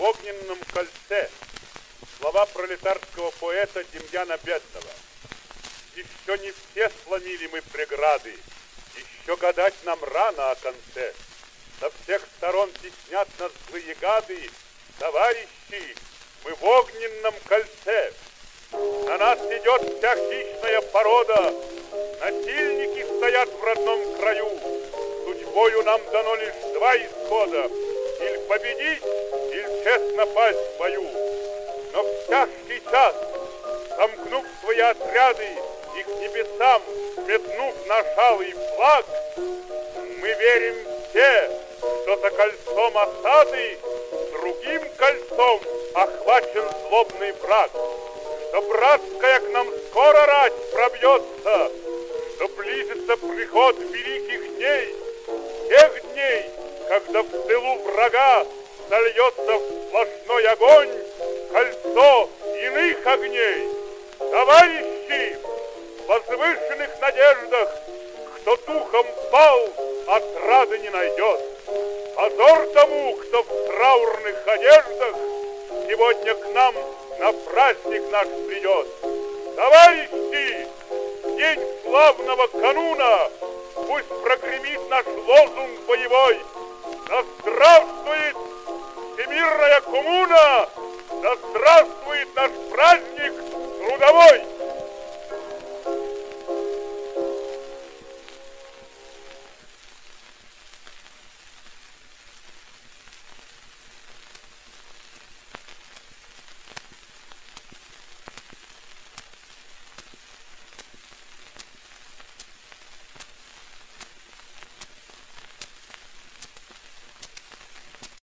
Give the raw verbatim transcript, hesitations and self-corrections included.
в огненном кольце. Слова пролетарского поэта Демьяна Бедного. Еще не все сломили мы преграды, еще гадать нам рано о конце. Со всех сторон теснят нас злые гады, товарищи, мы в огненном кольце. На нас идет вся хищная порода, насильники стоят в родном краю. Судьбою нам дано лишь два исхода, или победить, или честно пасть в бою. Но в тяжкий час, сомкнув свои отряды и к небесам метнув наш алый флаг, мы верим все, что за кольцом осады другим кольцом охвачен злобный враг, что братская к нам скоро рать пробьется, что близится приход великих дней, тех дней, когда в тылу врага сольется в сплошной огонь кольцо иных огней. Товарищи, в возвышенных надеждах, кто духом пал, отрады не найдет. Позор тому, кто в траурных одеждах сегодня к нам на праздник наш придет. Товарищи, в день славного кануна пусть прогремит наш лозунг боевой. Да здравствует всемирная коммуна! Да здравствует наш праздник трудовой!